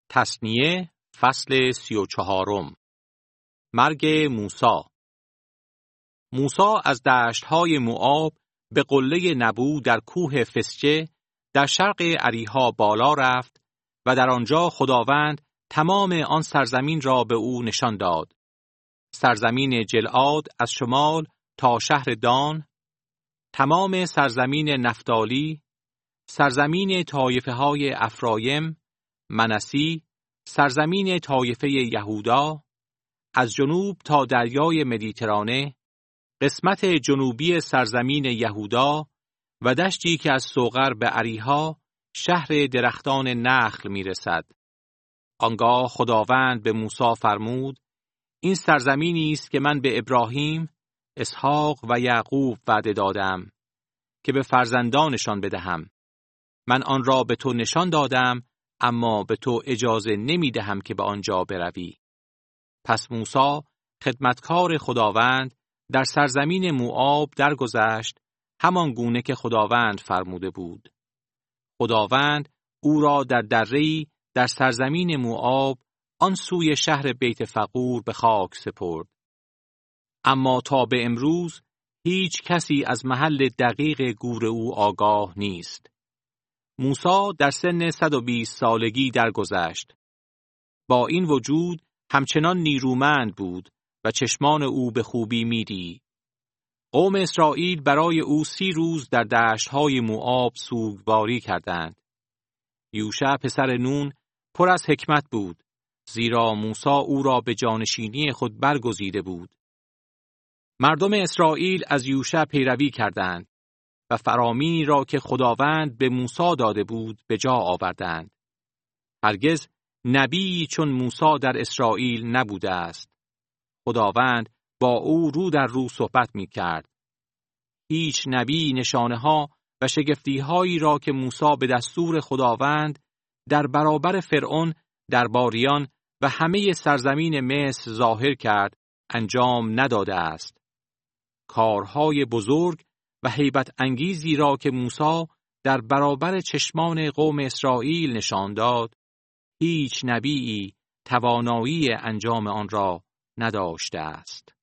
تثنیه فصل 34. مرگ موسی. موسی از دشت‌های موآب به قله نبو در کوه فسجه در شرق اریحا بالا رفت و در آنجا خداوند تمام آن سرزمین را به او نشان داد. سرزمین جلعاد از شمال تا شهر دان، تمام سرزمین نفتالی، سرزمین طایفه‌های افرایم، منسی، سرزمین طایفه یهودا، از جنوب تا دریای مدیترانه، قسمت جنوبی سرزمین یهودا و دشتی که از سوغر به اریحا شهر درختان نخل میرسد. آنگاه خداوند به موسی فرمود: این سرزمینی است که من به ابراهیم، اسحاق و یعقوب وعده دادم که به فرزندانشان بدهم. من آن را به تو نشان دادم، اما به تو اجازه نمی دهم که به آنجا بروی. پس موسی خدمتکار خداوند در سرزمین موآب درگذشت، همان گونه که خداوند فرموده بود. خداوند او را در دره‌ای در سرزمین موآب آن سوی شهر بیت فقور به خاک سپرد. اما تا به امروز هیچ کسی از محل دقیق گور او آگاه نیست. موسی در سن 120 سالگی درگذشت. با این وجود همچنان نیرومند بود و چشمان او به خوبی می‌دید. قوم اسرائیل برای او 30 روز در دشت‌های موآب سوگواری کردند. یوشع پسر نون پر از حکمت بود، زیرا موسی او را به جانشینی خود برگزیده بود. مردم اسرائیل از یوشع پیروی کردند و فرامینی را که خداوند به موسی داده بود به جا آوردند. هرگز نبی چون موسی در اسرائیل نبوده است. خداوند با او رو در رو صحبت می کرد. هیچ نبی نشانه‌ها و شگفتی‌هایی را که موسی به دستور خداوند در برابر فرعون، درباریان و همه سرزمین مصر ظاهر کرد انجام نداده است. کارهای بزرگ و هیبت انگیزی را که موسی در برابر چشمان قوم اسرائیل نشان داد، هیچ نبیی توانایی انجام آن را نداشته است.